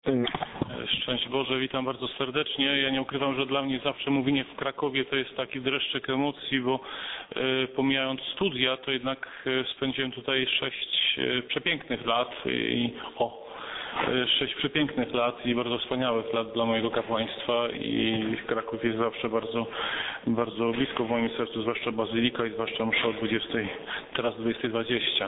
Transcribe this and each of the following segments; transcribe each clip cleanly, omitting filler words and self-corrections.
Szczęść Boże, witam bardzo serdecznie. Ja nie ukrywam, że dla mnie zawsze mówienie w Krakowie to jest taki dreszczyk emocji, bo pomijając studia, to jednak spędziłem tutaj 6 przepięknych lat i 6 przepięknych lat i bardzo wspaniałych lat dla mojego kapłaństwa i Kraków jest zawsze bardzo, bardzo blisko w moim sercu, zwłaszcza Bazylika i zwłaszcza msza o 20, teraz 20:20,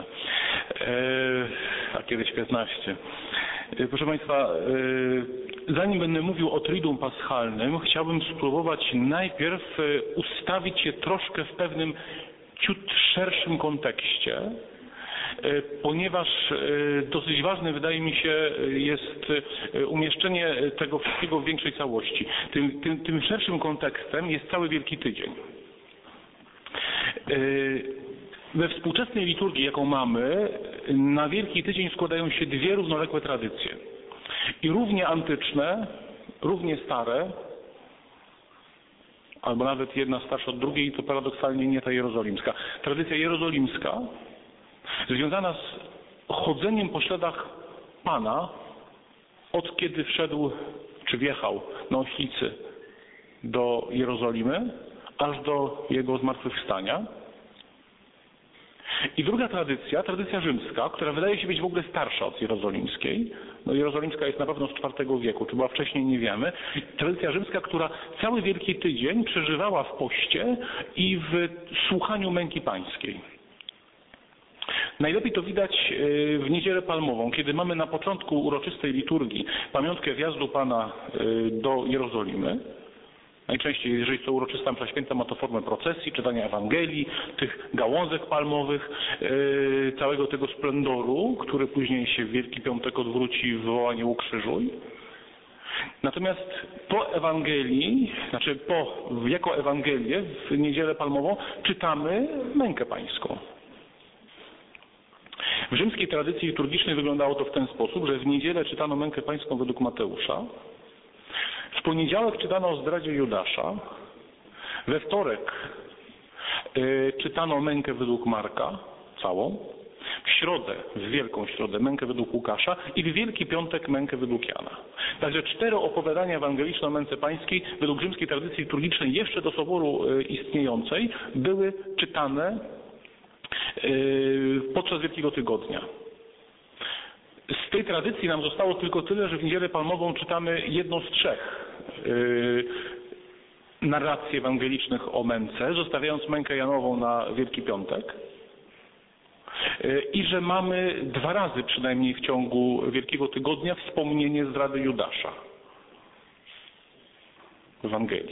a kiedyś 15. Proszę Państwa, zanim będę mówił o Triduum Paschalnym, chciałbym spróbować najpierw ustawić się troszkę w pewnym ciut szerszym kontekście, ponieważ dosyć ważne wydaje mi się jest umieszczenie tego wszystkiego w większej całości. Tym szerszym kontekstem jest cały Wielki Tydzień. We współczesnej liturgii, jaką mamy, na Wielki Tydzień składają się dwie równoległe tradycje. I równie antyczne, równie stare, albo nawet jedna starsza od drugiej, to paradoksalnie nie ta jerozolimska. Tradycja jerozolimska, związana z chodzeniem po śladach Pana, od kiedy wszedł, czy wjechał na oślicy do Jerozolimy, aż do Jego zmartwychwstania. I druga tradycja, tradycja rzymska, która wydaje się być w ogóle starsza od jerozolimskiej. No jerozolimska jest na pewno z IV wieku, czy była wcześniej, nie wiemy. Tradycja rzymska, która cały Wielki Tydzień przeżywała w poście i w słuchaniu męki pańskiej. Najlepiej to widać w Niedzielę Palmową, kiedy mamy na początku uroczystej liturgii pamiątkę wjazdu Pana do Jerozolimy. Najczęściej, jeżeli to uroczysta msza święta, ma to formę procesji, czytania Ewangelii, tych gałązek palmowych, całego tego splendoru, który później się w Wielki Piątek odwróci w wołanie ukrzyżuj. Natomiast po Ewangelii, jako Ewangelię w Niedzielę Palmową czytamy mękę pańską. W rzymskiej tradycji liturgicznej wyglądało to w ten sposób, że w niedzielę czytano mękę pańską według Mateusza, w poniedziałek czytano o zdradzie Judasza, we wtorek czytano mękę według Marka, całą, w środę, w Wielką Środę, mękę według Łukasza i w Wielki Piątek mękę według Jana. Także 4 opowiadania ewangeliczne o męce pańskiej według rzymskiej tradycji liturgicznej jeszcze do Soboru istniejącej były czytane podczas Wielkiego Tygodnia. Z tej tradycji nam zostało tylko tyle, że w Niedzielę Palmową czytamy jedną z 3 narracji ewangelicznych o męce, zostawiając mękę Janową na Wielki Piątek. I że mamy 2 razy przynajmniej w ciągu Wielkiego Tygodnia wspomnienie zdrady Judasza w Ewangelii.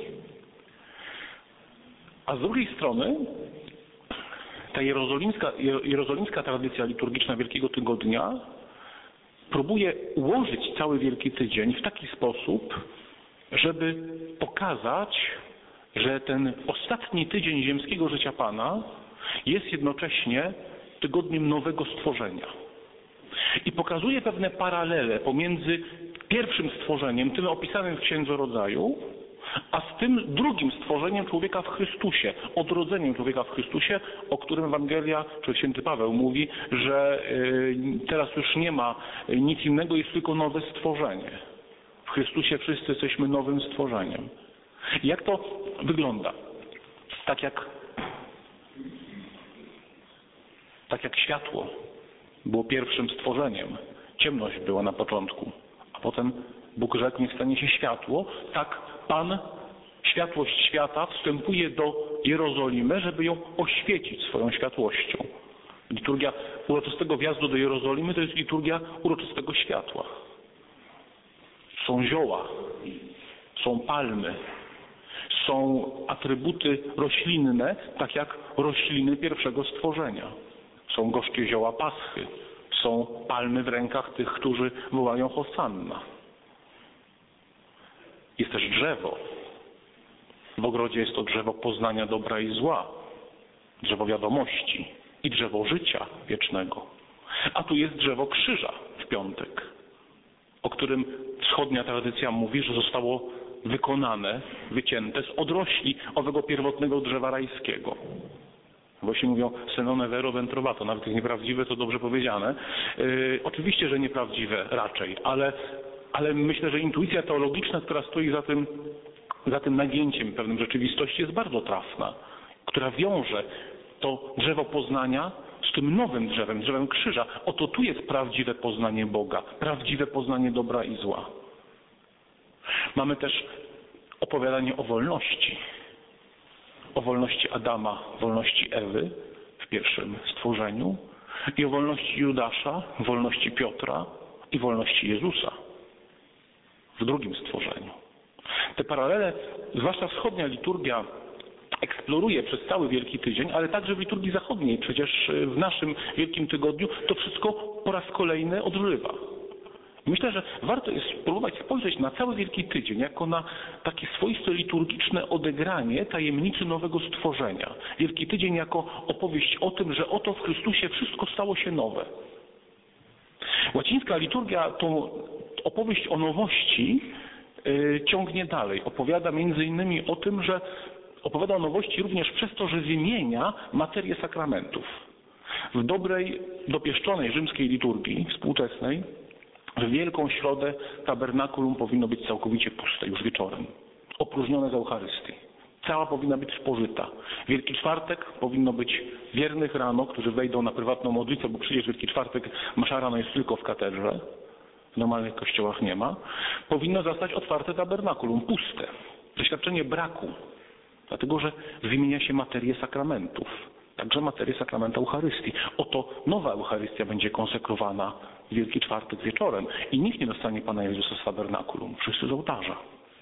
A z drugiej strony ta jerozolimska tradycja liturgiczna Wielkiego Tygodnia próbuje ułożyć cały Wielki Tydzień w taki sposób, żeby pokazać, że ten ostatni tydzień ziemskiego życia Pana jest jednocześnie tygodniem nowego stworzenia. I pokazuje pewne paralele pomiędzy pierwszym stworzeniem, tym opisanym w Księdze Rodzaju, a z tym drugim stworzeniem człowieka w Chrystusie, odrodzeniem człowieka w Chrystusie, o którym Ewangelia, czy święty Paweł mówi, że teraz już nie ma nic innego, jest tylko nowe stworzenie. W Chrystusie wszyscy jesteśmy nowym stworzeniem. Jak to wygląda? Tak jak światło było pierwszym stworzeniem, ciemność była na początku, a potem Bóg rzekł, niech stanie się światło, tak Pan, światłość świata, wstępuje do Jerozolimy, żeby ją oświecić swoją światłością. Liturgia uroczystego wjazdu do Jerozolimy to jest liturgia uroczystego światła. Są zioła, są palmy, są atrybuty roślinne, tak jak rośliny pierwszego stworzenia. Są gorzkie zioła Paschy, są palmy w rękach tych, którzy wołają Hosanna. Jest też drzewo. W ogrodzie jest to drzewo poznania dobra i zła, drzewo wiadomości i drzewo życia wiecznego. A tu jest drzewo krzyża w piątek, o którym wschodnia tradycja mówi, że zostało wykonane, wycięte z odrośli owego pierwotnego drzewa rajskiego. Właśnie mówią senone vero ventrovato, nawet jak nieprawdziwe, to dobrze powiedziane. Oczywiście, że nieprawdziwe raczej, ale ale myślę, że intuicja teologiczna, która stoi za tym nagięciem pewnym rzeczywistości jest bardzo trafna, która wiąże to drzewo poznania z tym nowym drzewem, drzewem krzyża. Oto tu jest prawdziwe poznanie Boga, prawdziwe poznanie dobra i zła. Mamy też opowiadanie o wolności Adama, wolności Ewy w pierwszym stworzeniu i o wolności Judasza, wolności Piotra i wolności Jezusa w drugim stworzeniu. Te paralele, zwłaszcza wschodnia liturgia eksploruje przez cały Wielki Tydzień, ale także w liturgii zachodniej, przecież w naszym Wielkim Tygodniu to wszystko po raz kolejny odżywa. Myślę, że warto jest spróbować spojrzeć na cały Wielki Tydzień jako na takie swoiste liturgiczne odegranie tajemnicy nowego stworzenia. Wielki Tydzień jako opowieść o tym, że oto w Chrystusie wszystko stało się nowe. Łacińska liturgia tą opowieść o nowości ciągnie dalej. Opowiada między innymi o tym, że opowiada o nowości również przez to, że wymienia materię sakramentów. W dobrej, dopieszczonej rzymskiej liturgii współczesnej w Wielką Środę tabernakulum powinno być całkowicie puste już wieczorem, opróżnione z Eucharystii. Cała powinna być spożyta. Wielki Czwartek powinno być wiernych rano, którzy wejdą na prywatną modlitwę, bo przecież Wielki Czwartek msza rano jest tylko w katedrze, w normalnych kościołach nie ma. Powinno zostać otwarte tabernakulum, puste. Doświadczenie braku, dlatego że wymienia się materię sakramentów, także materię sakramenta Eucharystii. Oto nowa Eucharystia będzie konsekrowana w Wielki Czwartek wieczorem i nikt nie dostanie Pana Jezusa z tabernakulum, wszyscy z ołtarza.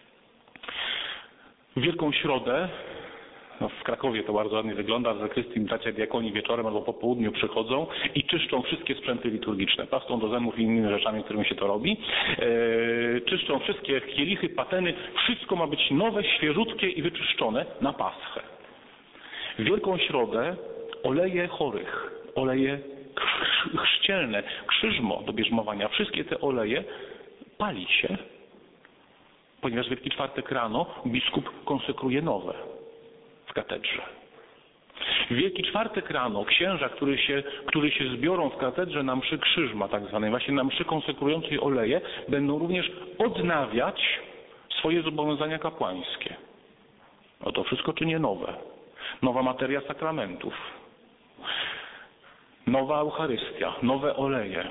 W Wielką Środę, w Krakowie to bardzo ładnie wygląda, w zakrystii bracia diakoni wieczorem albo po południu przychodzą i czyszczą wszystkie sprzęty liturgiczne, pastą do zębów i innymi rzeczami, którymi się to robi. Czyszczą wszystkie kielichy, pateny, wszystko ma być nowe, świeżutkie i wyczyszczone na Paschę. W Wielką Środę oleje chorych, oleje chrzcielne, krzyżmo do bierzmowania, wszystkie te oleje pali się, ponieważ Wielki Czwartek rano biskup konsekruje nowe w katedrze. W Wielki Czwartek rano księża, którzy się zbiorą w katedrze na mszy krzyżma, tak zwanej, właśnie na mszy konsekrującej oleje, będą również odnawiać swoje zobowiązania kapłańskie. To wszystko czyni nowe. Nowa materia sakramentów. Nowa Eucharystia, nowe oleje.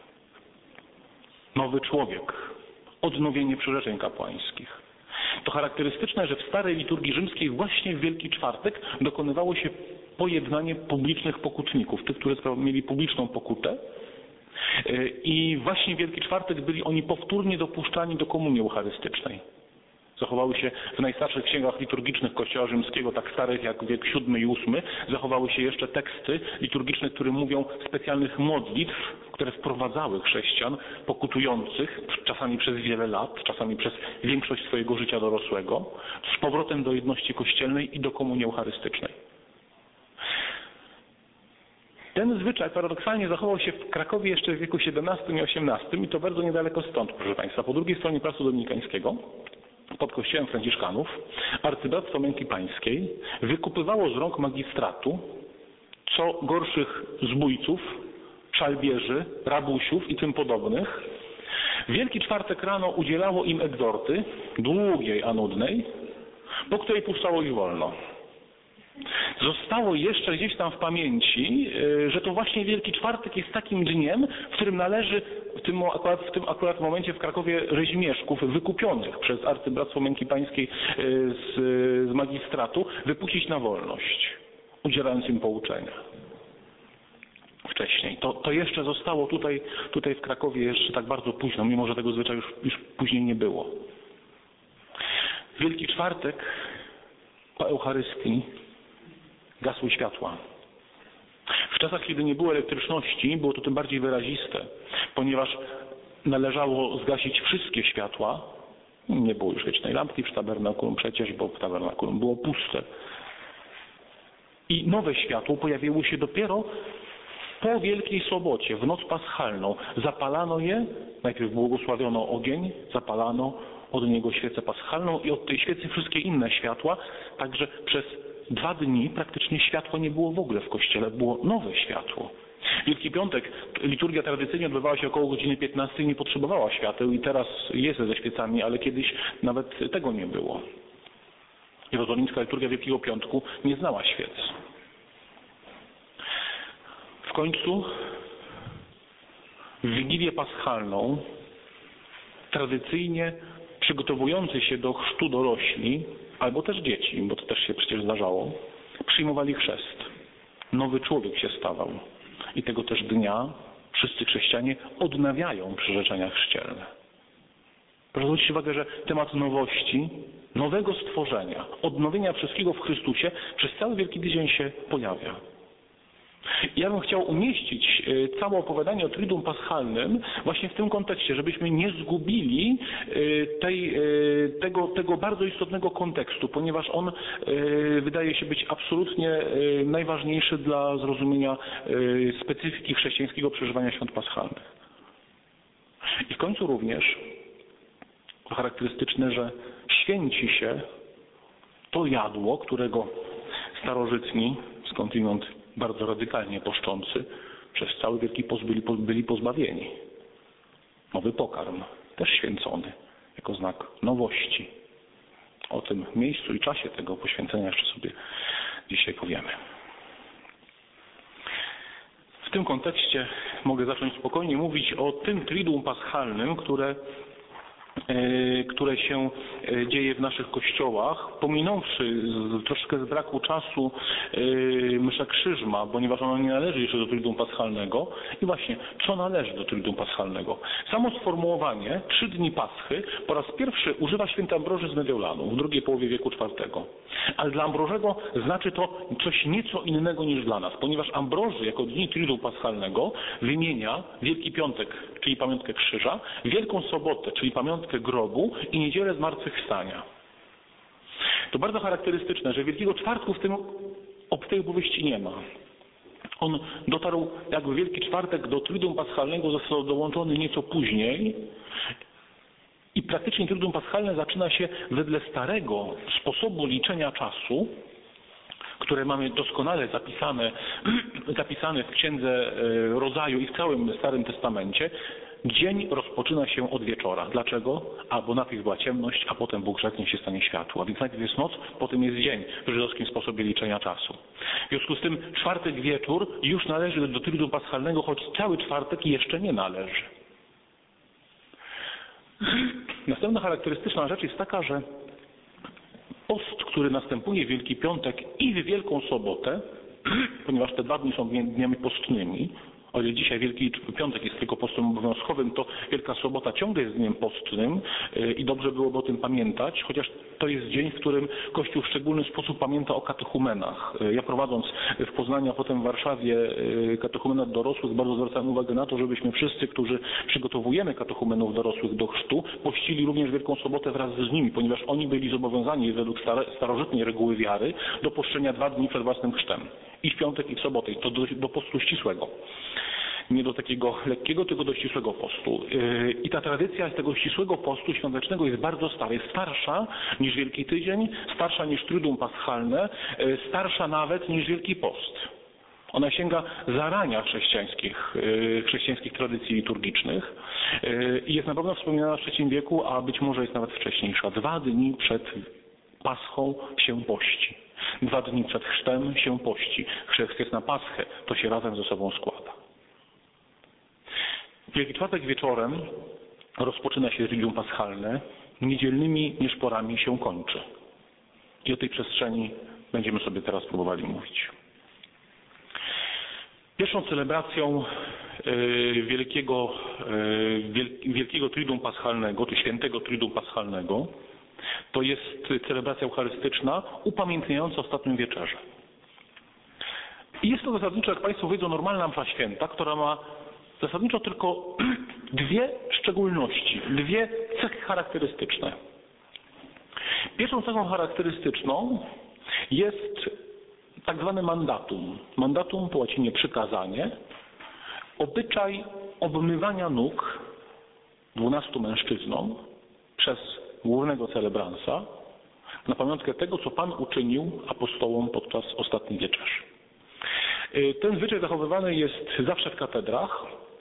Nowy człowiek. Odnowienie przyrzeczeń kapłańskich. To charakterystyczne, że w starej liturgii rzymskiej właśnie w Wielki Czwartek dokonywało się pojednanie publicznych pokutników, tych, którzy mieli publiczną pokutę. I właśnie w Wielki Czwartek byli oni powtórnie dopuszczani do komunii eucharystycznej. Zachowały się w najstarszych księgach liturgicznych Kościoła Rzymskiego, tak starych jak wiek VII i VIII, zachowały się jeszcze teksty liturgiczne, które mówią specjalnych modlitw, które wprowadzały chrześcijan pokutujących, czasami przez wiele lat, czasami przez większość swojego życia dorosłego, z powrotem do jedności kościelnej i do komunii eucharystycznej. Ten zwyczaj paradoksalnie zachował się w Krakowie jeszcze w wieku XVII i XVIII i to bardzo niedaleko stąd, proszę Państwa. Po drugiej stronie Placu Dominikańskiego, pod kościołem Franciszkanów, arcybractwo Męki Pańskiej wykupywało z rąk magistratu co gorszych zbójców, szalbierzy, rabusiów i tym podobnych. W Wielki Czwartek rano udzielało im egzorty, długiej a nudnej, po której puszczało ich wolno. Zostało jeszcze gdzieś tam w pamięci, że to właśnie Wielki Czwartek jest takim dniem, w którym należy w tym akurat momencie w Krakowie rzeźmieszków wykupionych przez arcybractwo Męki Pańskiej z magistratu wypuścić na wolność, udzielając im pouczenia. Wcześniej. To jeszcze zostało tutaj w Krakowie jeszcze tak bardzo późno, mimo że tego zwyczaju już później nie było. Wielki Czwartek po Eucharystii gasły światła. W czasach, kiedy nie było elektryczności, było to tym bardziej wyraziste, ponieważ należało zgasić wszystkie światła. Nie było już wiecznej lampki przy tabernakulum przecież, bo tabernakulum było puste. I nowe światło pojawiło się dopiero po Wielkiej Sobocie, w noc paschalną. Zapalano je, najpierw błogosławiono ogień, zapalano od niego świecę paschalną i od tej świecy wszystkie inne światła, także przez 2 dni praktycznie światła nie było w ogóle w kościele, było nowe światło. Wielki Piątek, liturgia tradycyjnie odbywała się około godziny 15 i nie potrzebowała świateł i teraz jest ze świecami, ale kiedyś nawet tego nie było. Jerozolimska liturgia Wielkiego Piątku nie znała świec. W końcu w Wigilię Paschalną tradycyjnie przygotowujący się do chrztu dorośli, albo też dzieci, bo to też się przecież zdarzało, przyjmowali chrzest. Nowy człowiek się stawał. I tego też dnia wszyscy chrześcijanie odnawiają przyrzeczenia chrzcielne. Proszę zwrócić uwagę, że temat nowości, nowego stworzenia, odnowienia wszystkiego w Chrystusie przez cały Wielki Tydzień się pojawia. Ja bym chciał umieścić całe opowiadanie o Triduum Paschalnym właśnie w tym kontekście, żebyśmy nie zgubili tego bardzo istotnego kontekstu, ponieważ on wydaje się być absolutnie najważniejszy dla zrozumienia specyfiki chrześcijańskiego przeżywania świąt paschalnych. I w końcu również to charakterystyczne, że święci się to jadło, którego starożytni, skądinąd bardzo radykalnie poszczący, przez cały Wielki Post byli pozbawieni. Nowy pokarm, też święcony, jako znak nowości. O tym miejscu i czasie tego poświęcenia jeszcze sobie dzisiaj powiemy. W tym kontekście mogę zacząć spokojnie mówić o tym Triduum Paschalnym, które się dzieje w naszych kościołach, pominąwszy troszkę z braku czasu msza Krzyżma, ponieważ ona nie należy jeszcze do Triduum Paschalnego. I właśnie, co należy do Triduum Paschalnego? Samo sformułowanie 3 dni Paschy po raz pierwszy używa święty Ambroży z Mediolanu w drugiej połowie wieku IV. Ale dla Ambrożego znaczy to coś nieco innego niż dla nas, ponieważ Ambroży jako dni Triduum Paschalnego wymienia Wielki Piątek, czyli pamiątkę krzyża, Wielką Sobotę, czyli pamiątkę grobu i Niedzielę Zmartwychwstania. To bardzo charakterystyczne, że Wielkiego Czwartku w tej opowieści nie ma. On dotarł jakby Wielki Czwartek do Triduum Paschalnego, został dołączony nieco później i praktycznie Triduum Paschalne zaczyna się wedle starego sposobu liczenia czasu, które mamy doskonale zapisane w Księdze Rodzaju i w całym Starym Testamencie. Dzień rozpoczyna się od wieczora. Dlaczego? Bo najpierw była ciemność, a potem Bóg rzekł, niech się stanie światło. A więc najpierw jest noc, potem jest dzień w żydowskim sposobie liczenia czasu. W związku z tym czwartek wieczór już należy do Triduum Paschalnego, choć cały czwartek jeszcze nie należy. Następna charakterystyczna rzecz jest taka, że post, który następuje w Wielki Piątek i w Wielką Sobotę, ponieważ te 2 dni są dniami postnymi, o ile dzisiaj Wielki Piątek jest tylko postem obowiązkowym, to Wielka Sobota ciągle jest dniem postnym i dobrze byłoby o tym pamiętać, chociaż to jest dzień, w którym Kościół w szczególny sposób pamięta o katechumenach. Ja prowadząc w Poznaniu, a potem w Warszawie katechumenat dorosłych, bardzo zwracam uwagę na to, żebyśmy wszyscy, którzy przygotowujemy katechumenów dorosłych do chrztu, pościli również Wielką Sobotę wraz z nimi, ponieważ oni byli zobowiązani według starożytnej reguły wiary do poszczenia 2 dni przed własnym chrztem. I w piątek, i w sobotę. I to do postu ścisłego. Nie do takiego lekkiego, tylko do ścisłego postu. I ta tradycja tego ścisłego postu świątecznego jest bardzo stara. Jest starsza niż Wielki Tydzień, starsza niż Triduum Paschalne, starsza nawet niż Wielki Post. Ona sięga zarania chrześcijańskich tradycji liturgicznych i jest na pewno wspominana w III wieku, a być może jest nawet wcześniejsza. 2 dni przed Paschą się pości. 2 dni przed chrztem się pości. Chrzest jest na Paschę, to się razem ze sobą składa. Wielki Czwartek wieczorem rozpoczyna się Triduum Paschalne, niedzielnymi nieszporami się kończy. I o tej przestrzeni będziemy sobie teraz próbowali mówić. Pierwszą celebracją wielkiego Triduum Paschalnego, czy świętego Triduum Paschalnego, to jest celebracja eucharystyczna upamiętniająca ostatnią wieczerzę. I jest to zasadniczo, jak Państwo wiedzą, normalna msza święta, która ma zasadniczo tylko 2 szczególności, 2 cechy charakterystyczne. Pierwszą cechą charakterystyczną jest tak zwane mandatum. Mandatum po łacinie przykazanie, obyczaj obmywania nóg 12 mężczyznom przez głównego celebransa na pamiątkę tego, co Pan uczynił apostołom podczas ostatniej wieczerzy. Ten zwyczaj zachowywany jest zawsze w katedrach,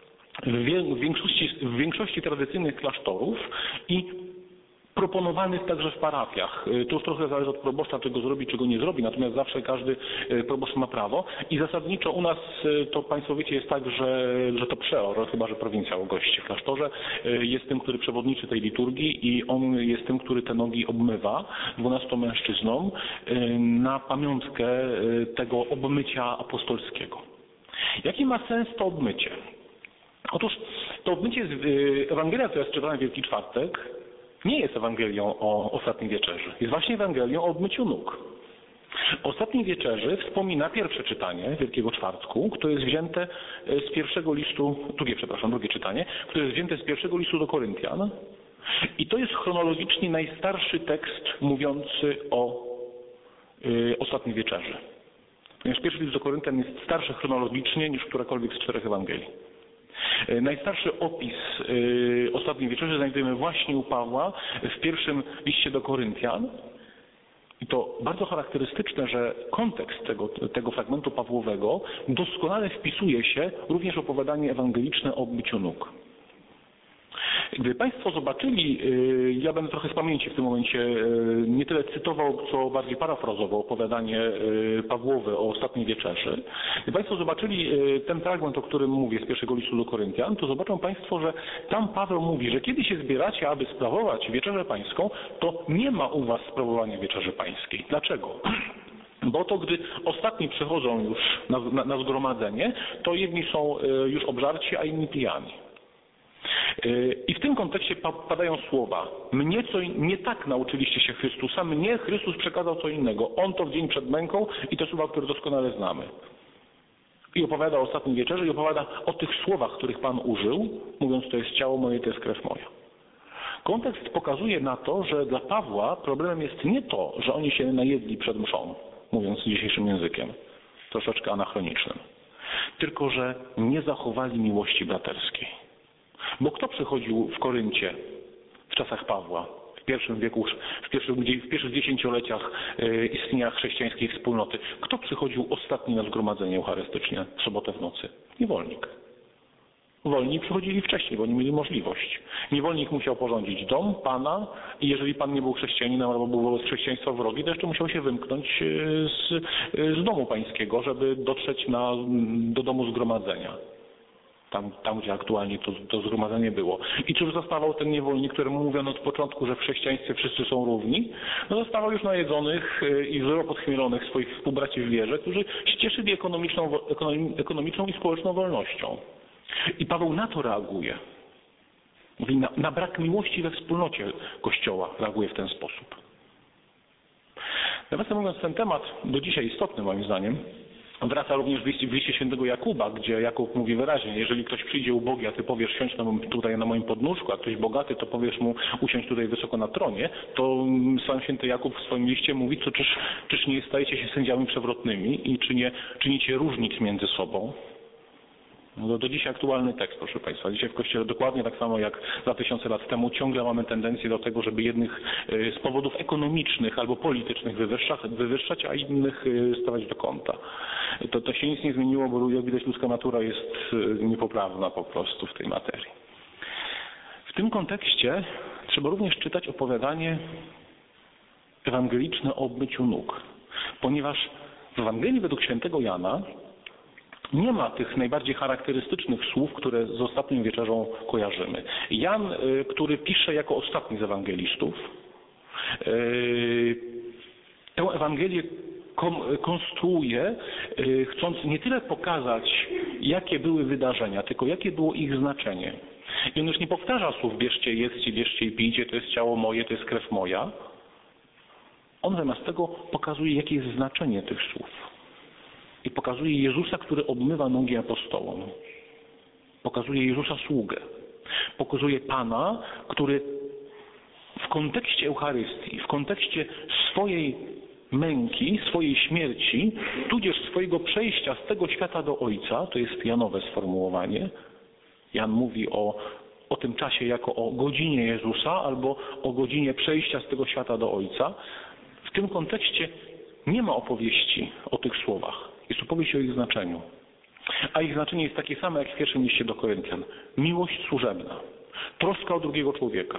w większości tradycyjnych klasztorów i proponowanych także w parafiach. To już trochę zależy od proboszcza, czego zrobi, czego nie zrobi, natomiast zawsze każdy proboszcz ma prawo. I zasadniczo u nas to Państwo wiecie jest tak, że to przeor, chyba że prowincjał gości w klasztorze, jest tym, który przewodniczy tej liturgii i on jest tym, który te nogi obmywa 12 mężczyznom na pamiątkę tego obmycia apostolskiego. Jaki ma sens to obmycie? Otóż to obmycie, Ewangelia, która jest czytana w Wielki Czwartek, nie jest Ewangelią o Ostatniej Wieczerzy. Jest właśnie Ewangelią o obmyciu nóg. O Ostatniej Wieczerzy wspomina pierwsze czytanie Wielkiego Czwartku, które jest wzięte z pierwszego listu, drugie czytanie, które jest wzięte z pierwszego listu do Koryntian. I to jest chronologicznie najstarszy tekst mówiący o Ostatniej Wieczerzy. Ponieważ pierwszy list do Koryntian jest starszy chronologicznie niż którakolwiek z 4 Ewangelii. Najstarszy opis Ostatniej Wieczerzy znajdujemy właśnie u Pawła w pierwszym liście do Koryntian. I to bardzo charakterystyczne, że kontekst tego fragmentu Pawłowego doskonale wpisuje się również w opowiadanie ewangeliczne o obmyciu nóg. Gdyby Państwo zobaczyli, ja będę trochę z pamięci w tym momencie nie tyle cytował, co bardziej parafrazował opowiadanie Pawłowe o Ostatniej Wieczerzy. Gdyby Państwo zobaczyli ten fragment, o którym mówię z pierwszego listu do Koryntian, to zobaczą Państwo, że tam Paweł mówi, że kiedy się zbieracie, aby sprawować Wieczerzę Pańską, to nie ma u Was sprawowania Wieczerzy Pańskiej. Dlaczego? Bo to gdy ostatni przychodzą już na zgromadzenie, to jedni są już obżarci, a inni pijani. I w tym kontekście padają słowa: mnie co nie tak nauczyliście się Chrystusa, mnie Chrystus przekazał co innego. On to w dzień przed męką i te słowa, które doskonale znamy. I opowiada o Ostatniej Wieczerzy i opowiada o tych słowach, których Pan użył, mówiąc: to jest ciało moje, to jest krew moja. Kontekst pokazuje na to, że dla Pawła problemem jest nie to, że oni się najedli przed mszą, mówiąc dzisiejszym językiem, troszeczkę anachronicznym, tylko że nie zachowali miłości braterskiej. Bo kto przychodził w Koryncie w czasach Pawła, w pierwszym wieku, w pierwszych dziesięcioleciach istnienia chrześcijańskiej wspólnoty? Kto przychodził ostatni na zgromadzenie eucharystyczne w sobotę w nocy? Niewolnik. Wolni przychodzili wcześniej, bo nie mieli możliwość. Niewolnik musiał porządzić dom Pana i jeżeli Pan nie był chrześcijaninem albo był wobec chrześcijaństwa wrogi, to jeszcze musiał się wymknąć z domu pańskiego, żeby dotrzeć do domu zgromadzenia. Tam gdzie aktualnie to zgromadzenie było. I cóż zostawał ten niewolnik, któremu mówiono od początku, że w chrześcijaństwie wszyscy są równi? No zostawał już najedzonych i wzoro podchmielonych swoich współbraci w wierze, którzy się cieszyli ekonomiczną i społeczną wolnością. I Paweł na to reaguje. Mówi, na brak miłości we wspólnocie Kościoła reaguje w ten sposób. Nawiasem mówiąc, ten temat do dzisiaj istotny moim zdaniem. Wraca również w liście świętego Jakuba, gdzie Jakub mówi wyraźnie: jeżeli ktoś przyjdzie ubogi, a ty powiesz siądź tutaj na moim podnóżku, a ktoś bogaty, to powiesz mu usiądź tutaj wysoko na tronie, to sam święty Jakub w swoim liście mówi, czyż nie stajecie się sędziami przewrotnymi i czy nie czynicie różnic między sobą? No do dzisiaj aktualny tekst, proszę Państwa. Dzisiaj w Kościele dokładnie tak samo jak 2000 lat temu ciągle mamy tendencję do tego, żeby jednych z powodów ekonomicznych albo politycznych wywyższać, a innych stawiać do kąta. To się nic nie zmieniło, bo jak widać ludzka natura jest niepoprawna po prostu w tej materii. W tym kontekście trzeba również czytać opowiadanie ewangeliczne o obmyciu nóg, ponieważ w Ewangelii według świętego Jana nie ma tych najbardziej charakterystycznych słów, które z Ostatnią Wieczerzą kojarzymy. Jan, który pisze jako ostatni z ewangelistów, tę Ewangelię konstruuje, chcąc nie tyle pokazać, jakie były wydarzenia, tylko jakie było ich znaczenie. I on już nie powtarza słów: bierzcie, jedzcie, bierzcie i pijcie, to jest ciało moje, to jest krew moja. On zamiast tego pokazuje, jakie jest znaczenie tych słów. I pokazuje Jezusa, który obmywa nogi apostołom. Pokazuje Jezusa sługę. Pokazuje Pana, który w kontekście Eucharystii, w kontekście swojej męki, swojej śmierci, tudzież swojego przejścia z tego świata do Ojca, to jest Janowe sformułowanie. Jan mówi o tym czasie jako o godzinie Jezusa albo o godzinie przejścia z tego świata do Ojca. W tym kontekście nie ma opowieści o tych słowach. Jest to powieść o ich znaczeniu. A ich znaczenie jest takie same jak w pierwszym liście do Koryntian. Miłość służebna. Troska o drugiego człowieka.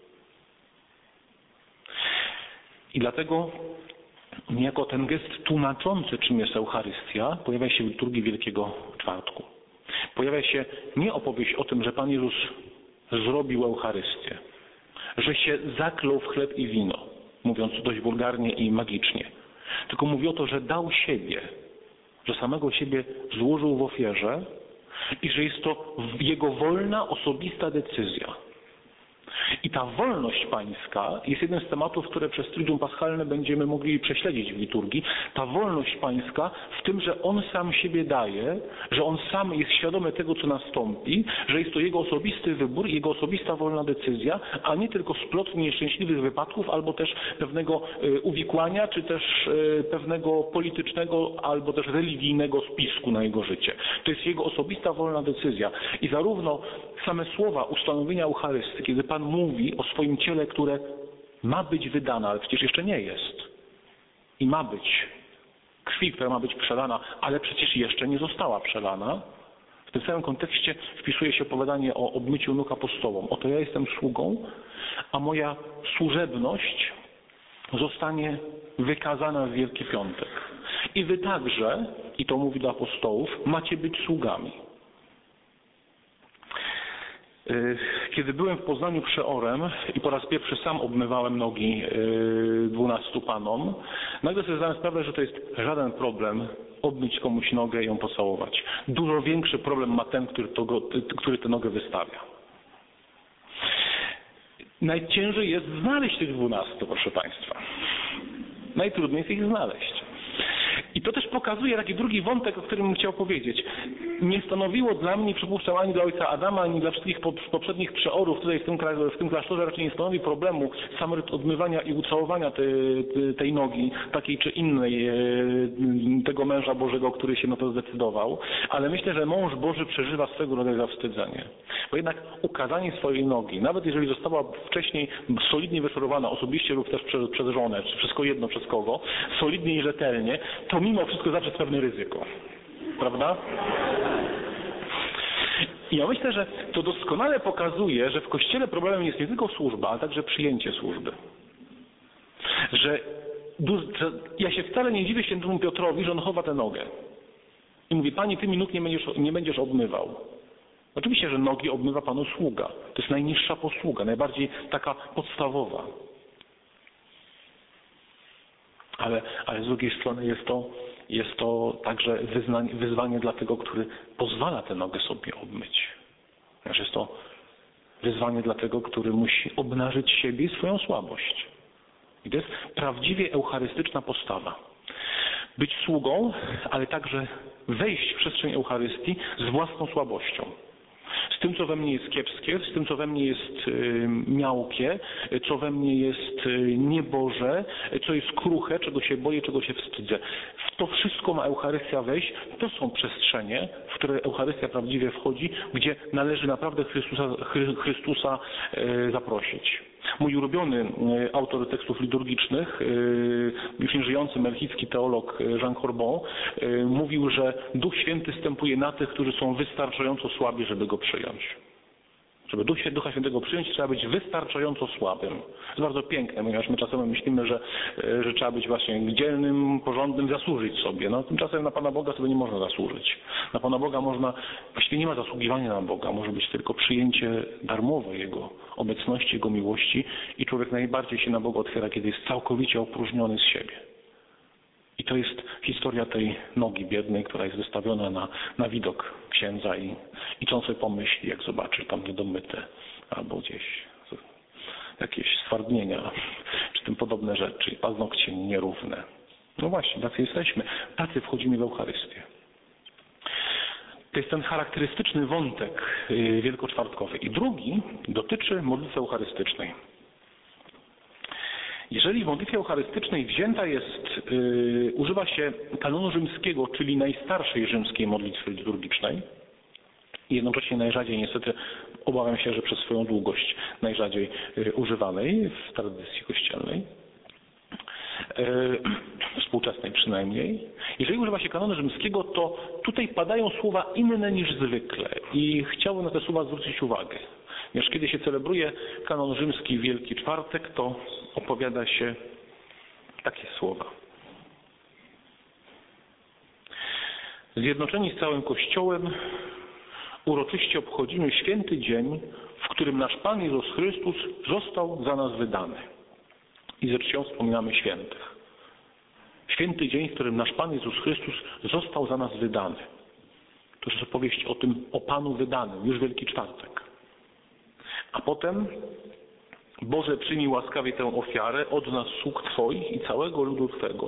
I dlatego niejako ten gest tłumaczący, czym jest Eucharystia, pojawia się w liturgii Wielkiego Czwartku. Pojawia się nie opowieść o tym, że Pan Jezus zrobił Eucharystię, że się zaklął w chleb i wino, mówiąc dość wulgarnie i magicznie, tylko mówi o to, że dał siebie, że samego siebie złożył w ofierze i że jest to Jego wolna, osobista decyzja. I ta wolność pańska jest jednym z tematów, które przez Triduum Paschalne będziemy mogli prześledzić w liturgii. Ta wolność pańska w tym, że On sam siebie daje, że On sam jest świadomy tego, co nastąpi, że jest to Jego osobisty wybór, Jego osobista wolna decyzja, a nie tylko splot nieszczęśliwych wypadków albo też pewnego uwikłania, czy też pewnego politycznego albo też religijnego spisku na Jego życie. To jest Jego osobista wolna decyzja. I zarówno same słowa ustanowienia Eucharystii, kiedy Pan mówi o swoim ciele, które ma być wydane, ale przecież jeszcze nie jest. I ma być krwi, która ma być przelana, ale przecież jeszcze nie została przelana. W tym samym kontekście wpisuje się opowiadanie o obmyciu nóg apostołom. Oto ja jestem sługą, a moja służebność zostanie wykazana w Wielki Piątek. I wy także, i to mówi do apostołów, macie być sługami. Kiedy byłem w Poznaniu przeorem i po raz pierwszy sam obmywałem nogi 12 panom, nagle sobie zdałem sprawę, że to jest żaden problem obmyć komuś nogę i ją pocałować. Dużo większy problem ma ten, który tę nogę wystawia. Najciężej jest znaleźć tych 12, proszę Państwa. Najtrudniej jest ich znaleźć. I to też pokazuje taki drugi wątek, o którym bym chciał powiedzieć. Nie stanowiło dla mnie, przypuszczam, ani dla ojca Adama, ani dla wszystkich poprzednich przeorów tutaj w tym klasztorze raczej nie stanowi problemu sam ryt odmywania i ucałowania tej nogi, takiej czy innej, tego męża Bożego, który się na to zdecydował. Ale myślę, że mąż Boży przeżywa swego rodzaju zawstydzenie. Bo jednak ukazanie swojej nogi, nawet jeżeli została wcześniej solidnie wyszorowana, osobiście lub też przez żonę, czy wszystko jedno przez kogo, solidnie i rzetelnie, to mimo wszystko zawsze jest pewne ryzyko. Prawda? I ja myślę, że to doskonale pokazuje, że w Kościele problemem jest nie tylko służba, ale także przyjęcie służby. Że ja się wcale nie dziwię świętemu Piotrowi, że on chowa tę nogę. I mówi, Panie, Ty mi nóg nie będziesz obmywał. Oczywiście, że nogi obmywa Panu sługa. To jest najniższa posługa, najbardziej taka podstawowa. Ale z drugiej strony jest to także wyzwanie dla tego, który pozwala tę nogę sobie obmyć. Znaczy jest to wyzwanie dla tego, który musi obnażyć siebie i swoją słabość. I to jest prawdziwie eucharystyczna postawa. Być sługą, ale także wejść w przestrzeń Eucharystii z własną słabością. Z tym, co we mnie jest kiepskie, z tym, co we mnie jest miałkie, co we mnie jest nieboże, co jest kruche, czego się boję, czego się wstydzę. W to wszystko ma Eucharystia wejść. To są przestrzenie, w które Eucharystia prawdziwie wchodzi, gdzie należy naprawdę Chrystusa zaprosić. Mój ulubiony autor tekstów liturgicznych, już nieżyjący melchicki teolog Jean Corbon, mówił, że Duch Święty stępuje na tych, którzy są wystarczająco słabi, żeby go przyjąć. Żeby Ducha Świętego przyjąć, trzeba być wystarczająco słabym. To jest bardzo piękne, ponieważ my czasem myślimy, że trzeba być właśnie dzielnym, porządnym, zasłużyć sobie. No, tymczasem na Pana Boga sobie nie można zasłużyć. Na Pana Boga właściwie nie ma zasługiwania na Boga. Może być tylko przyjęcie darmowe Jego obecności, Jego miłości i człowiek najbardziej się na Boga otwiera, kiedy jest całkowicie opróżniony z siebie. I to jest historia tej nogi biednej, która jest wystawiona na widok księdza i co on sobie pomyśli, jak zobaczy tam niedomyte albo gdzieś jakieś stwardnienia, czy tym podobne rzeczy, paznokcie nierówne. No właśnie, tacy jesteśmy. Tacy wchodzimy w Eucharystię. To jest ten charakterystyczny wątek wielkoczwartkowy. I drugi dotyczy modlitwy eucharystycznej. Jeżeli w modlitwie eucharystycznej używa się kanonu rzymskiego, czyli najstarszej rzymskiej modlitwy liturgicznej, i jednocześnie najrzadziej, niestety, obawiam się, że przez swoją długość najrzadziej używanej w tradycji kościelnej, współczesnej przynajmniej. Jeżeli używa się kanonu rzymskiego, to tutaj padają słowa inne niż zwykle i chciałbym na te słowa zwrócić uwagę. Ponieważ kiedy się celebruje kanon rzymski w Wielki Czwartek, to opowiada się takie słowa. Zjednoczeni z całym Kościołem uroczyście obchodzimy święty dzień, w którym nasz Pan Jezus Chrystus został za nas wydany. I z czcią wspominamy świętych. Święty dzień, w którym nasz Pan Jezus Chrystus został za nas wydany. To jest opowieść o tym, o Panu wydanym, już Wielki Czwartek. A potem Boże, przyjmij łaskawie tę ofiarę od nas sług Twoich i całego ludu Twego.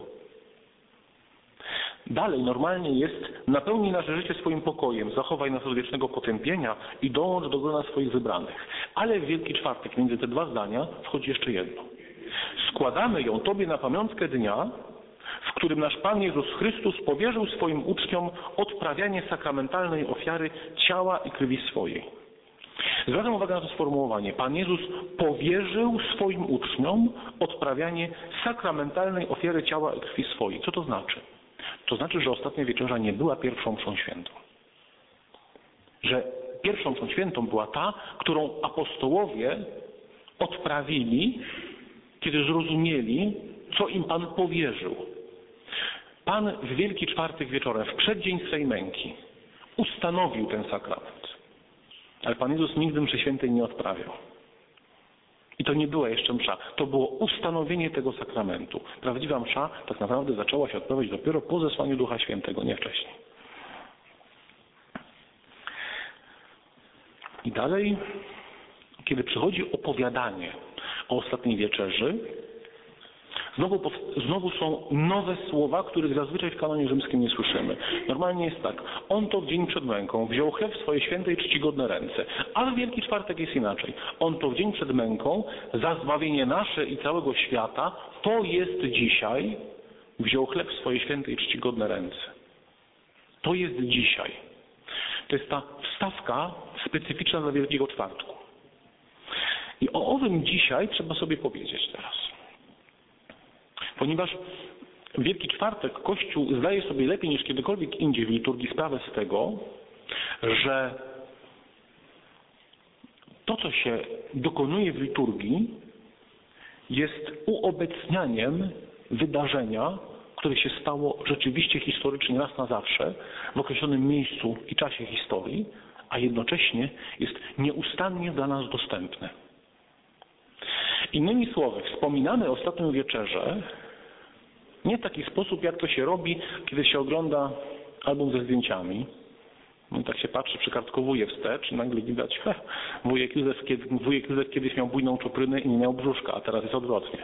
Dalej normalnie jest: napełnij nasze życie swoim pokojem, zachowaj nas od wiecznego potępienia i dołącz do grona swoich wybranych. Ale w Wielki Czwartek między te dwa zdania wchodzi jeszcze jedno. Składamy ją Tobie na pamiątkę dnia, w którym nasz Pan Jezus Chrystus powierzył swoim uczniom odprawianie sakramentalnej ofiary ciała i krwi swojej. Zwracam uwagę na to sformułowanie. Pan Jezus powierzył swoim uczniom odprawianie sakramentalnej ofiary ciała i krwi swojej. Co to znaczy? To znaczy, że ostatnia wieczerza nie była pierwszą mszą świętą. Że pierwszą mszą świętą była ta, którą apostołowie odprawili, kiedy zrozumieli, co im Pan powierzył. Pan w Wielki Czwartek wieczorem, w przeddzień swej męki, ustanowił ten sakrament. Ale Pan Jezus nigdy mszy świętej nie odprawiał. I to nie była jeszcze msza. To było ustanowienie tego sakramentu. Prawdziwa msza tak naprawdę zaczęła się odprawiać dopiero po zesłaniu Ducha Świętego, nie wcześniej. I dalej, kiedy przychodzi opowiadanie o ostatniej wieczerzy, znowu są nowe słowa, których zazwyczaj w kanonie rzymskim nie słyszymy. Normalnie jest tak: on to w dzień przed męką wziął chleb w swoje święte i czcigodne ręce. Ale w Wielki Czwartek jest inaczej. On to w dzień przed męką za zbawienie nasze i całego świata, to jest dzisiaj, wziął chleb w swoje święte i czcigodne ręce. To jest dzisiaj. To jest ta wstawka specyficzna dla Wielkiego Czwartku. I o owym dzisiaj trzeba sobie powiedzieć teraz. Ponieważ w Wielki Czwartek Kościół zdaje sobie lepiej niż kiedykolwiek indziej w liturgii sprawę z tego, że to, co się dokonuje w liturgii, jest uobecnianiem wydarzenia, które się stało rzeczywiście historycznie raz na zawsze, w określonym miejscu i czasie historii, a jednocześnie jest nieustannie dla nas dostępne. Innymi słowy, wspominamy ostatnią wieczerzę nie w taki sposób, jak to się robi, kiedy się ogląda album ze zdjęciami. No i tak się patrzy, przykartkowuje wstecz i nagle widać, wujek Józef kiedyś miał bujną czuprynę i nie miał brzuszka, a teraz jest odwrotnie.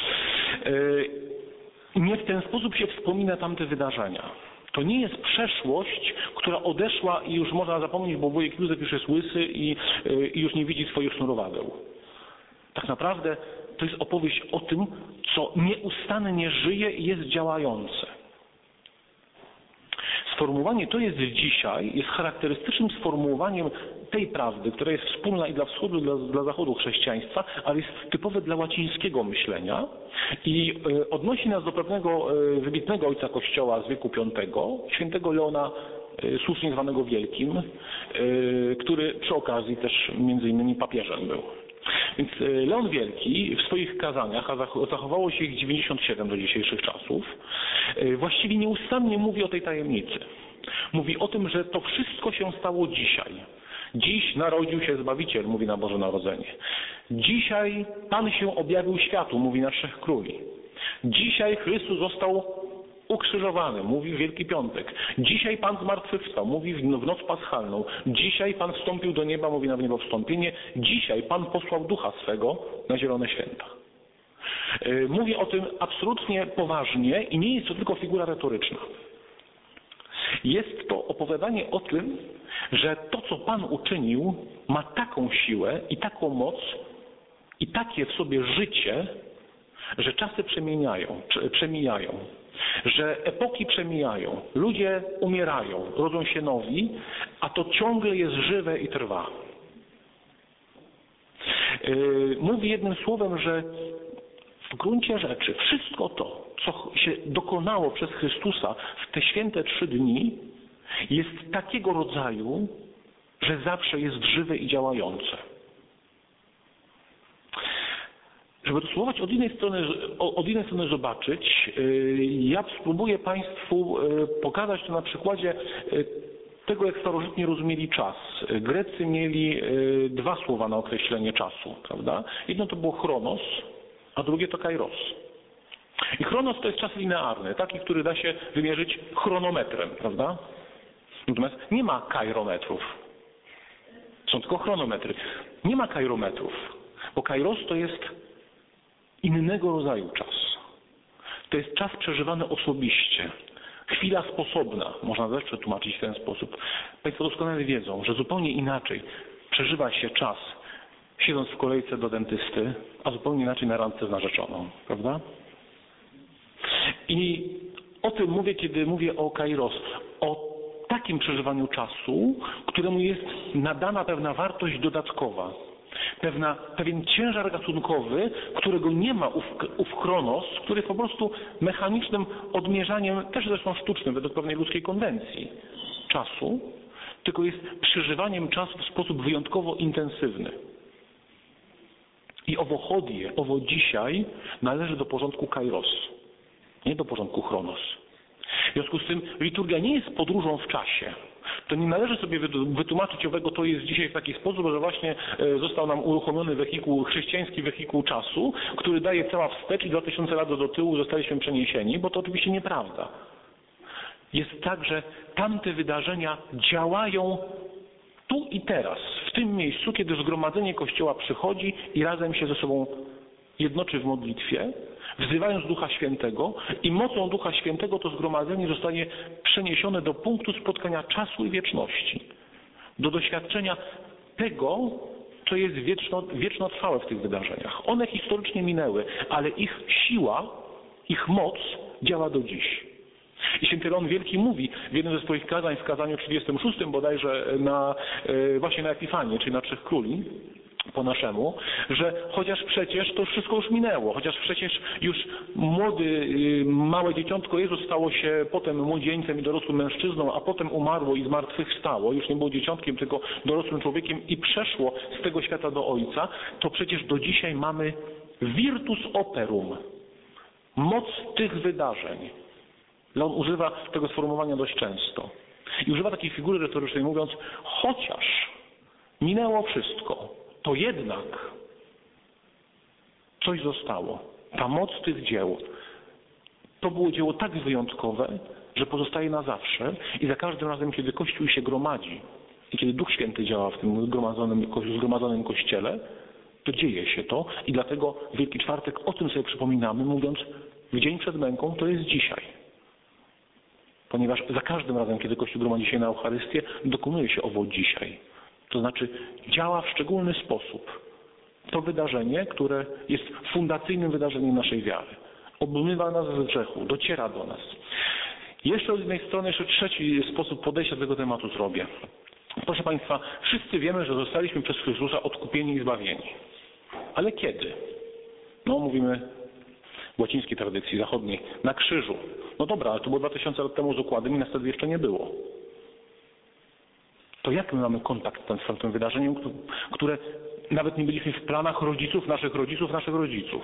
Nie w ten sposób się wspomina tamte wydarzenia. To nie jest przeszłość, która odeszła i już można zapomnieć, bo wujek Józef już jest łysy i już nie widzi swoich sznurowadeł. Tak naprawdę to jest opowieść o tym, co nieustannie żyje i jest działające. Sformułowanie "to jest dzisiaj" jest charakterystycznym sformułowaniem tej prawdy, która jest wspólna i dla wschodu, i dla zachodu chrześcijaństwa, ale jest typowe dla łacińskiego myślenia i odnosi nas do pewnego wybitnego ojca Kościoła z wieku V, świętego Leona, słusznie zwanego Wielkim, który przy okazji też między innymi papieżem był. Więc Leon Wielki w swoich kazaniach, a zachowało się ich 97 do dzisiejszych czasów, właściwie nieustannie mówi o tej tajemnicy. Mówi o tym, że to wszystko się stało dzisiaj. Dziś narodził się Zbawiciel, mówi na Boże Narodzenie. Dzisiaj Pan się objawił światu, mówi na Trzech Króli. Dzisiaj Chrystus został ukrzyżowany, mówi w Wielki Piątek. Dzisiaj Pan zmartwychwstał, mówi w noc paschalną. Dzisiaj Pan wstąpił do nieba, mówi na niebowstąpienie. Dzisiaj Pan posłał Ducha swego na Zielone Święta. Mówi o tym absolutnie poważnie i nie jest to tylko figura retoryczna. Jest to opowiadanie o tym, że to, co Pan uczynił, ma taką siłę i taką moc i takie w sobie życie, że czasy przemijają, że epoki przemijają, ludzie umierają, rodzą się nowi, a to ciągle jest żywe i trwa. Mówi jednym słowem, że w gruncie rzeczy wszystko to, co się dokonało przez Chrystusa w te święte 3 dni, jest takiego rodzaju, że zawsze jest żywe i działające. Żeby to spróbować od innej strony zobaczyć, ja spróbuję Państwu pokazać to na przykładzie tego, jak starożytni rozumieli czas. Grecy mieli 2 słowa na określenie czasu, prawda? Jedno to było chronos, a drugie to kairos. I chronos to jest czas linearny, taki, który da się wymierzyć chronometrem, prawda? Natomiast nie ma kairometrów. Są tylko chronometry. Nie ma kairometrów, bo kairos to jest innego rodzaju czas. To jest czas przeżywany osobiście. Chwila sposobna, można też przetłumaczyć w ten sposób. Państwo doskonale wiedzą, że zupełnie inaczej przeżywa się czas siedząc w kolejce do dentysty, a zupełnie inaczej na randce z narzeczoną, prawda? I o tym mówię, kiedy mówię o kairos, o takim przeżywaniu czasu, któremu jest nadana pewna wartość dodatkowa. Pewien ciężar gatunkowy, którego nie ma ów chronos, który jest po prostu mechanicznym odmierzaniem, też zresztą sztucznym, według pewnej ludzkiej konwencji czasu, tylko jest przeżywaniem czasu w sposób wyjątkowo intensywny. I owo hodie, owo dzisiaj należy do porządku kairos, nie do porządku chronos. W związku z tym liturgia nie jest podróżą w czasie. To nie należy sobie wytłumaczyć owego, to jest dzisiaj w taki sposób, że właśnie został nam uruchomiony wehikuł, chrześcijański wehikuł czasu, który daje cała wstecz i 2000 lat do tyłu zostaliśmy przeniesieni, bo to oczywiście nieprawda. Jest tak, że tamte wydarzenia działają tu i teraz, w tym miejscu, kiedy zgromadzenie Kościoła przychodzi i razem się ze sobą jednoczy w modlitwie, wzywając Ducha Świętego i mocą Ducha Świętego to zgromadzenie zostanie przeniesione do punktu spotkania czasu i wieczności. Do doświadczenia tego, co jest wiecznotrwałe w tych wydarzeniach. One historycznie minęły, ale ich siła, ich moc działa do dziś. I święty Leon Wielki mówi w jednym ze swoich kazań, w kazaniu 36 bodajże właśnie na Epifanię, czyli na Trzech Króli, po naszemu, że chociaż przecież to wszystko już minęło, chociaż przecież już małe dzieciątko Jezus stało się potem młodzieńcem i dorosłym mężczyzną, a potem umarło i zmartwychwstało, już nie było dzieciątkiem, tylko dorosłym człowiekiem i przeszło z tego świata do Ojca, to przecież do dzisiaj mamy virtus operum, moc tych wydarzeń. Leon używa tego sformułowania dość często. I używa takiej figury retorycznej, mówiąc, chociaż minęło wszystko, to jednak coś zostało. Ta moc tych dzieł. To było dzieło tak wyjątkowe, że pozostaje na zawsze i za każdym razem, kiedy Kościół się gromadzi i kiedy Duch Święty działa w tym zgromadzonym Kościele, to dzieje się to i dlatego w Wielki Czwartek o tym sobie przypominamy, mówiąc, w dzień przed męką to jest dzisiaj. Ponieważ za każdym razem, kiedy Kościół gromadzi się na Eucharystię, dokonuje się owo dzisiaj. To znaczy działa w szczególny sposób. To wydarzenie, które jest fundacyjnym wydarzeniem naszej wiary. Obmywa nas z grzechu, dociera do nas. Jeszcze od jednej strony, jeszcze trzeci sposób podejścia do tego tematu zrobię. Proszę Państwa, wszyscy wiemy, że zostaliśmy przez Chrystusa odkupieni i zbawieni. Ale kiedy? No, mówimy w łacińskiej tradycji zachodniej, na krzyżu. No dobra, ale to było 2000 lat temu z układem i nas wtedy jeszcze nie było. To jak my mamy kontakt z tym wydarzeniem, które nawet nie byliśmy w planach rodziców, naszych rodziców, naszych rodziców?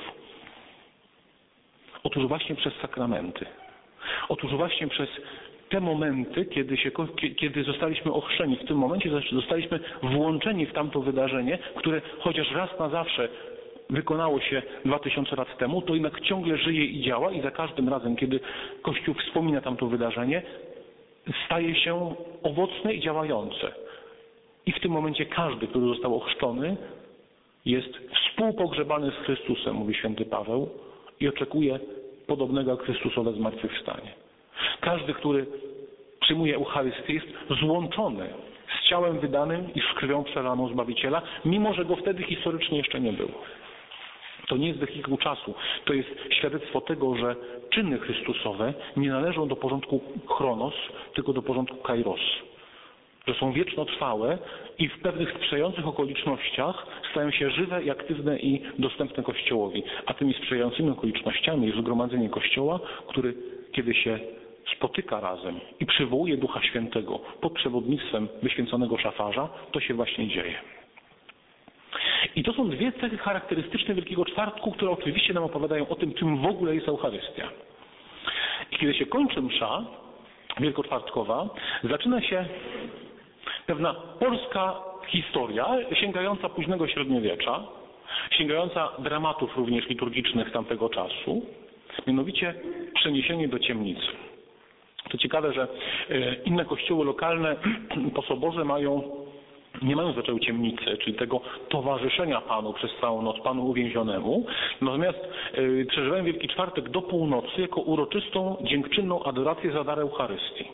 Otóż właśnie przez sakramenty. Otóż właśnie przez te momenty, kiedy zostaliśmy ochrzczeni. W tym momencie zostaliśmy włączeni w tamto wydarzenie, które chociaż raz na zawsze wykonało się 2000 lat temu, to jednak ciągle żyje i działa i za każdym razem, kiedy Kościół wspomina tamto wydarzenie, staje się owocne i działające. I w tym momencie każdy, który został ochrzczony, jest współpogrzebany z Chrystusem, mówi święty Paweł, i oczekuje podobnego jak Chrystusowe zmartwychwstanie. Każdy, który przyjmuje Eucharystię, jest złączony z ciałem wydanym i z krwią przelaną Zbawiciela, mimo że go wtedy historycznie jeszcze nie było. To nie jest wehikuł czasu. To jest świadectwo tego, że czyny Chrystusowe nie należą do porządku chronos, tylko do porządku kairos. że są wiecznotrwałe i w pewnych sprzyjających okolicznościach stają się żywe i aktywne i dostępne Kościołowi. A tymi sprzyjającymi okolicznościami jest zgromadzenie Kościoła, który kiedy się spotyka razem i przywołuje Ducha Świętego pod przewodnictwem wyświęconego szafarza, to się właśnie dzieje. I to są dwie cechy charakterystyczne Wielkiego Czwartku, które oczywiście nam opowiadają o tym, czym w ogóle jest Eucharystia. I kiedy się kończy msza wielkoczwartkowa, zaczyna się pewna polska historia sięgająca późnego średniowiecza, sięgająca dramatów również liturgicznych tamtego czasu, mianowicie przeniesienie do ciemnicy. To ciekawe, że inne kościoły lokalne po soborze nie mają zwyczaju ciemnicy, czyli tego towarzyszenia Panu przez całą noc, Panu uwięzionemu. Natomiast przeżywają Wielki Czwartek do północy jako uroczystą, dziękczynną adorację za dar Eucharystii.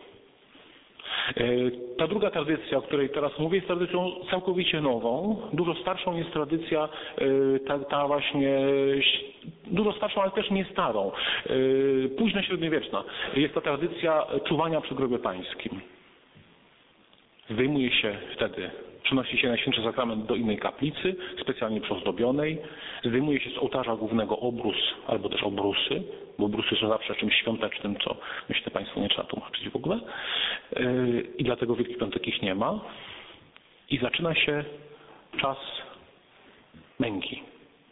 Ta druga tradycja, o której teraz mówię, jest tradycją całkowicie nową. Dużo starszą jest tradycja ta właśnie, dużo starszą, ale też nie starą, późno średniowieczna. Jest to tradycja czuwania przy grobie pańskim. Wyjmuje się wtedy, przenosi się Najświętszy Sakrament do innej kaplicy, specjalnie przeozdobionej. Zdejmuje się z ołtarza głównego obrus, albo też obrusy, bo obrusy są zawsze czymś świątecznym, co myślę Państwu nie trzeba tłumaczyć w ogóle. I dlatego Wielki Piątek ich nie ma. I zaczyna się czas męki.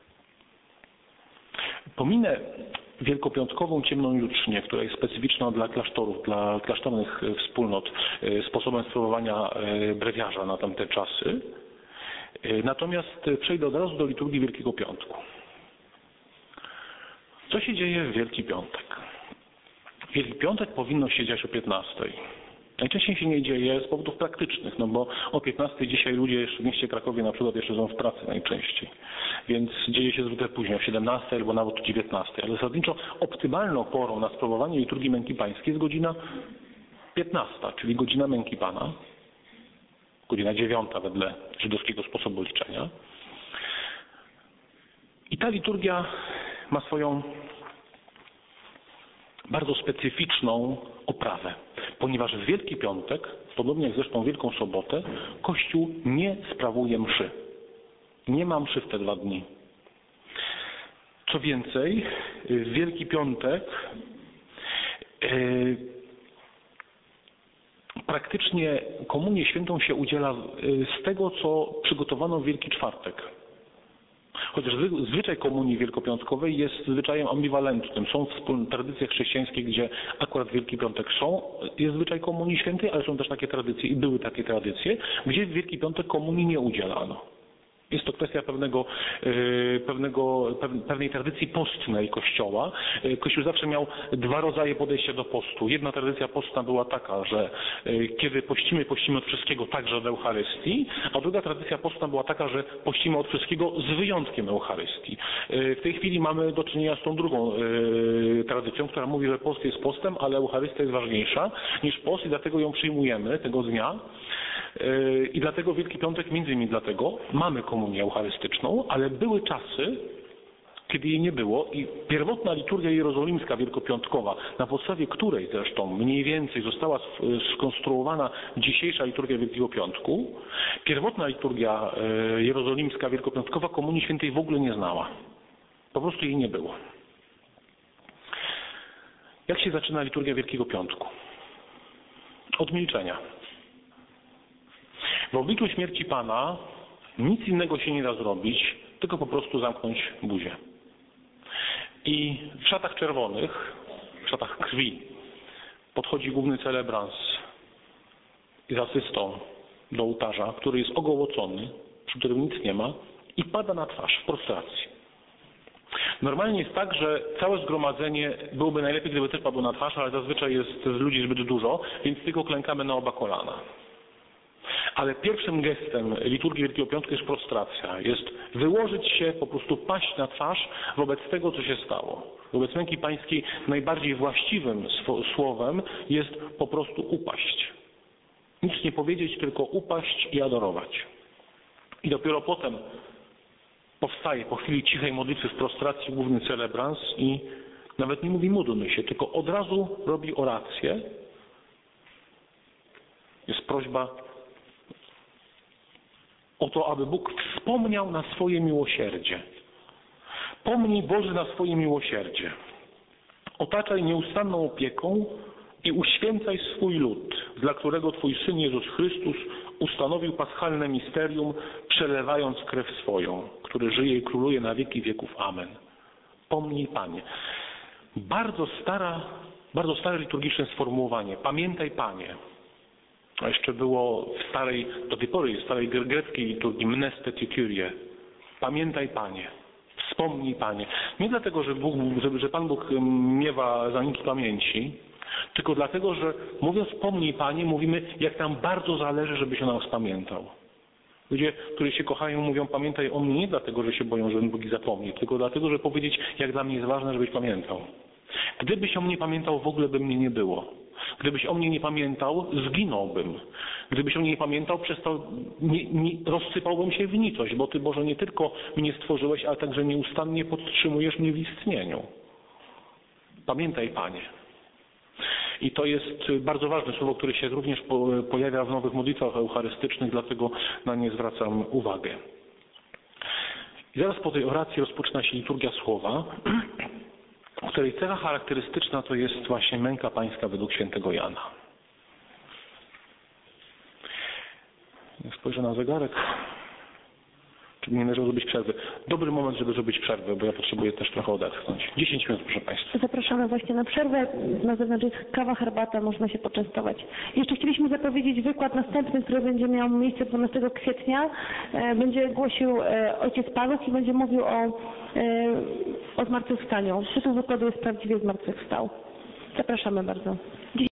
Pominę wielkopiątkową ciemną jutrznię, która jest specyficzna dla klasztorów, dla klasztornych wspólnot, sposobem sprawowania brewiarza na tamte czasy. Natomiast przejdę od razu do liturgii Wielkiego Piątku. Co się dzieje w Wielki Piątek? Wielki Piątek powinno się dziać o 15. Najczęściej się nie dzieje z powodów praktycznych, no bo o 15 dzisiaj ludzie jeszcze w mieście Krakowie na przykład jeszcze są w pracy najczęściej. Więc dzieje się zwykle później, o 17 albo nawet o 19. Ale zasadniczo optymalną porą na sprawowanie liturgii Męki Pańskiej jest godzina 15, czyli godzina Męki Pana. Godzina 9 wedle żydowskiego sposobu liczenia. I ta liturgia ma swoją bardzo specyficzną oprawę, ponieważ w Wielki Piątek, podobnie jak zresztą Wielką Sobotę, Kościół nie sprawuje mszy. Nie ma mszy w te 2 dni. Co więcej, w Wielki Piątek praktycznie komunię świętą się udziela z tego, co przygotowano w Wielki Czwartek. Chociaż zwyczaj komunii wielkopiątkowej jest zwyczajem ambiwalentnym. Są tradycje chrześcijańskie, gdzie akurat w Wielki Piątek jest zwyczaj komunii świętej, ale są też takie tradycje i były takie tradycje, gdzie w Wielki Piątek komunii nie udzielano. Jest to kwestia pewnej tradycji postnej Kościoła. Kościół zawsze miał 2 rodzaje podejścia do postu. Jedna tradycja postna była taka, że kiedy pościmy od wszystkiego, także od Eucharystii, a druga tradycja postna była taka, że pościmy od wszystkiego z wyjątkiem Eucharystii. W tej chwili mamy do czynienia z tą drugą tradycją, która mówi, że post jest postem, ale Eucharystia jest ważniejsza niż post i dlatego ją przyjmujemy tego dnia. I dlatego Wielki Piątek, między innymi dlatego, mamy komunię eucharystyczną, ale były czasy, kiedy jej nie było i pierwotna liturgia jerozolimska wielkopiątkowa, na podstawie której zresztą mniej więcej została skonstruowana dzisiejsza liturgia Wielkiego Piątku, pierwotna liturgia jerozolimska wielkopiątkowa Komunii Świętej w ogóle nie znała. Po prostu jej nie było. Jak się zaczyna liturgia Wielkiego Piątku? Od milczenia. W obliczu śmierci Pana nic innego się nie da zrobić, tylko po prostu zamknąć buzię. I w szatach czerwonych, w szatach krwi podchodzi główny celebrans z asystą do ołtarza, który jest ogołocony, przy którym nic nie ma i pada na twarz w prostracji. Normalnie jest tak, że całe zgromadzenie byłoby najlepiej, gdyby też padło na twarz, ale zazwyczaj jest ludzi zbyt dużo, więc tylko klękamy na oba kolana. Ale pierwszym gestem liturgii Wielkiego Piątku jest prostracja. Jest wyłożyć się, po prostu paść na twarz wobec tego, co się stało. Wobec Męki Pańskiej najbardziej właściwym słowem jest po prostu upaść. Nic nie powiedzieć, tylko upaść i adorować. I dopiero potem powstaje po chwili cichej modlitwy w prostracji główny celebrans i nawet nie mówi módlmy się, tylko od razu robi orację. Jest prośba o to, aby Bóg wspomniał na swoje miłosierdzie. Pomnij, Boże, na swoje miłosierdzie. Otaczaj nieustanną opieką i uświęcaj swój lud, dla którego Twój Syn Jezus Chrystus ustanowił paschalne misterium, przelewając krew swoją, który żyje i króluje na wieki wieków. Amen. Pomnij, Panie. Bardzo stare liturgiczne sformułowanie. Pamiętaj, Panie. A jeszcze było do tej pory w starej greckiej liturgii mneste ti Kyrie. Pamiętaj, Panie. Wspomnij, Panie. Nie dlatego, że Pan Bóg miewa zaniki pamięci, tylko dlatego, że mówiąc pomnij, Panie, mówimy, jak nam bardzo zależy, żebyś o nas pamiętał. Ludzie, którzy się kochają, mówią pamiętaj o mnie nie dlatego, że się boją, że Bóg zapomni, tylko dlatego, że powiedzieć, jak dla mnie jest ważne, żebyś pamiętał. Gdybyś o mnie pamiętał, w ogóle by mnie nie było. Gdybyś o mnie nie pamiętał, zginąłbym. Gdybyś o mnie nie pamiętał, rozsypałbym się w nicość, bo Ty, Boże, nie tylko mnie stworzyłeś, ale także nieustannie podtrzymujesz mnie w istnieniu. Pamiętaj, Panie. I to jest bardzo ważne słowo, które się również pojawia w nowych modlitwach eucharystycznych, dlatego na nie zwracam uwagę. I zaraz po tej oracji rozpoczyna się liturgia słowa, której cecha charakterystyczna to jest właśnie męka pańska według świętego Jana. Jak spojrzę na zegarek, czy nie należy zrobić przerwy? Dobry moment, żeby zrobić przerwę, bo ja potrzebuję też trochę odetchnąć. 10 minut, proszę Państwa. Zapraszamy właśnie na przerwę. Na zewnątrz jest kawa, herbata, można się poczęstować. Jeszcze chcieliśmy zapowiedzieć wykład następny, który będzie miał miejsce 12 kwietnia. Będzie głosił ojciec Paweł i będzie mówił o zmartwychwstaniu. Tytuł wykładu jest Prawdziwie zmartwychwstał. Zapraszamy bardzo.